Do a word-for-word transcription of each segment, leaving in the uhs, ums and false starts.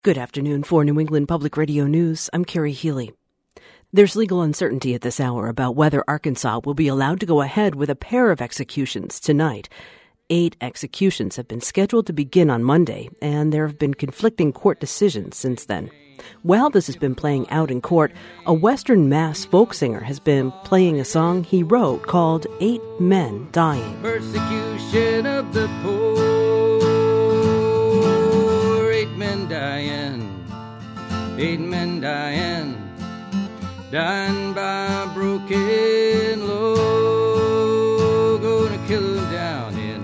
Good afternoon. For New England Public Radio News, I'm Carrie Healy. There's legal uncertainty at this hour about whether Arkansas will be allowed to go ahead with a pair of executions tonight. Eight executions have been scheduled to begin on Monday, and there have been conflicting court decisions since then. While this has been playing out in court, a Western Mass folk singer has been playing a song he wrote called Eight Men Dying. Persecution of the poor, eight men dying, eight men dying, dying by broken law, gonna kill them down in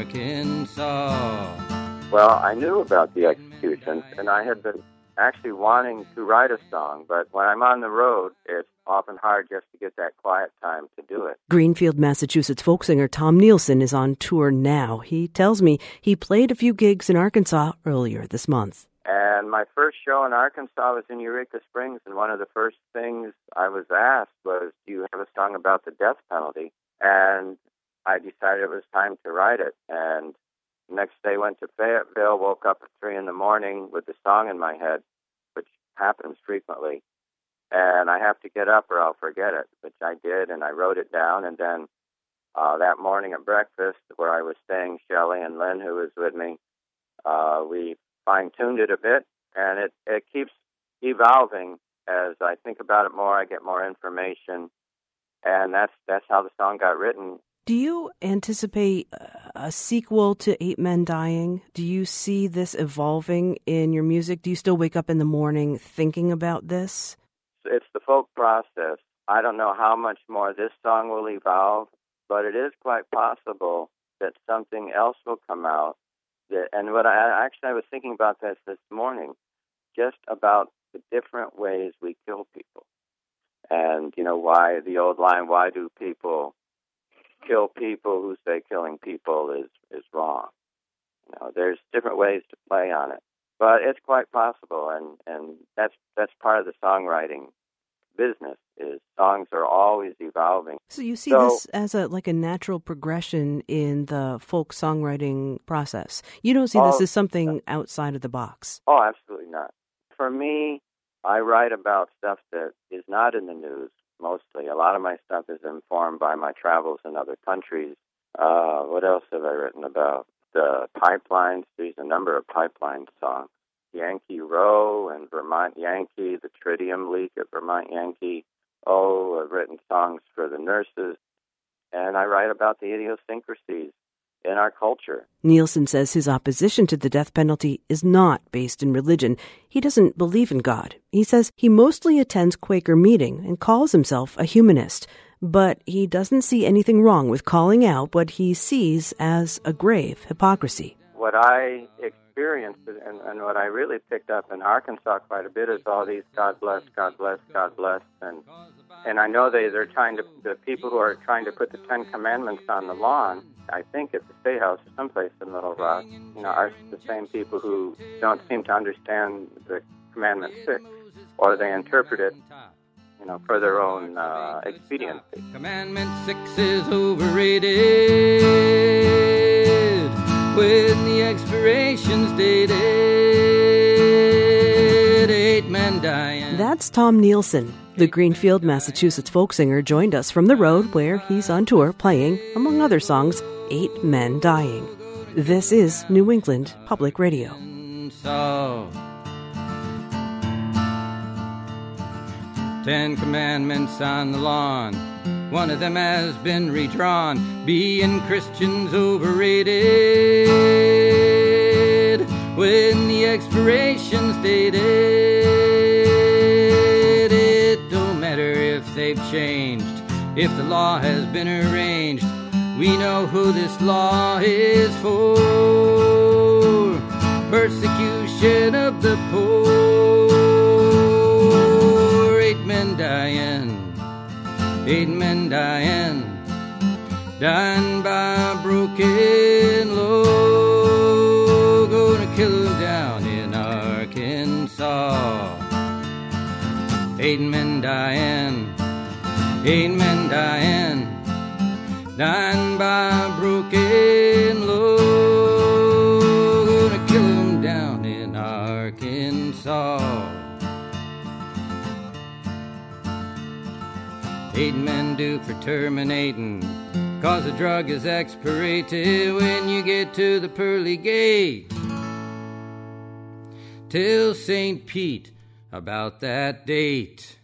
Arkansas. Well, I knew about the executions, and I had been actually wanting to write a song, but when I'm on the road, it's often hard just to get that quiet time to do it. Greenfield, Massachusetts folk singer Tom Nielsen is on tour now. He tells me he played a few gigs in Arkansas earlier this month. And my first show in Arkansas was in Eureka Springs, and one of the first things I was asked was, do you have a song about the death penalty? And I decided it was time to write it. And the next day went to Fayetteville, woke up at three in the morning with the song in my head, which happens frequently. And I have to get up or I'll forget it, which I did, and I wrote it down. And then uh, that morning at breakfast, where I was staying, Shelley and Lynn, who was with me, uh, we fine-tuned it a bit, and it, it keeps evolving. As I think about it more, I get more information, and that's that's how the song got written. Do you anticipate a sequel to Eight Men Dying? Do you see this evolving in your music? Do you still wake up in the morning thinking about this? It's the folk process. I don't know how much more this song will evolve, but it is quite possible that something else will come out. That, and what I actually I was thinking about this this morning, just about the different ways we kill people, and you know why the old line, "Why do people kill people who say killing people is is wrong?" You know, there's different ways to play on it, but it's quite possible, and, and that's that's part of the songwriting business. Is songs are always evolving. So you see so, this as a like a natural progression in the folk songwriting process. You don't see oh, this as something outside of the box. Oh, absolutely not. For me, I write about stuff that is not in the news. Mostly, a lot of my stuff is informed by my travels in other countries. Uh, what else have I written about? The pipelines. There's a number of pipeline songs. Yankee Row and Vermont Yankee, the tritium leak at Vermont Yankee. Oh, I've written songs for the nurses. And I write about the idiosyncrasies in our culture. Nielsen says his opposition to the death penalty is not based in religion. He doesn't believe in God. He says he mostly attends Quaker meeting and calls himself a humanist. But he doesn't see anything wrong with calling out what he sees as a grave hypocrisy. What I experienced and, and what I really picked up in Arkansas quite a bit is all these God bless, God bless, God bless. And and I know they, they're trying to, the people who are trying to put the Ten Commandments on the lawn, I think at the State House or someplace in Little Rock, you know, are the same people who don't seem to understand the Commandment six, or they interpret it, you know, for their own uh, expediency. Commandment six is overrated when the expiration's dated. Eight men dying. That's Tom Nielsen. The Greenfield, Massachusetts folk singer joined us from the road where he's on tour playing, among other songs, Eight Men Dying. This is New England Public Radio. So, Ten Commandments on the lawn. One of them has been redrawn. Being Christians overrated when the expiration's dated. It don't matter if they've changed, if the law has been arranged. We know who this law is for. Persecution of the poor. Eight men dying, eight men dying, dying by broken law. Gonna kill them down in Arkansas. Eight men dying, eight men dying, dying by broken law. Gonna kill them down in Arkansas. Arkansas. Eight men due for terminating, 'cause the drug is expirated when you get to the pearly gate. Tell Saint Pete about that date.